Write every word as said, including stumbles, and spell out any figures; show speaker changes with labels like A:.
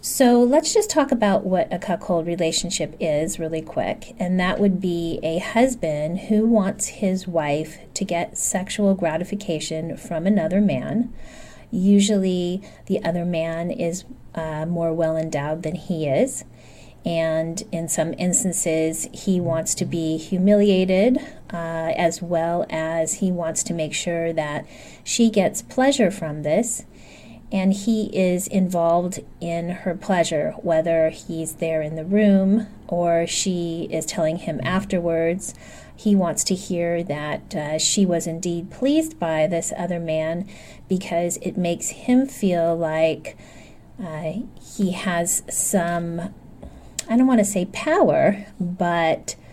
A: So let's just talk about what a cuckold relationship is really quick. And that would be a husband who wants his wife to get sexual gratification from another man. Usually the other man is uh, more well endowed than he is. And in some instances, he wants to be humiliated uh, as well as he wants to make sure that she gets pleasure from this. And he is involved in her pleasure, whether he's there in the room or she is telling him afterwards. He wants to hear that uh, she was indeed pleased by this other man because it makes him feel like uh, he has some, I don't want to say power, but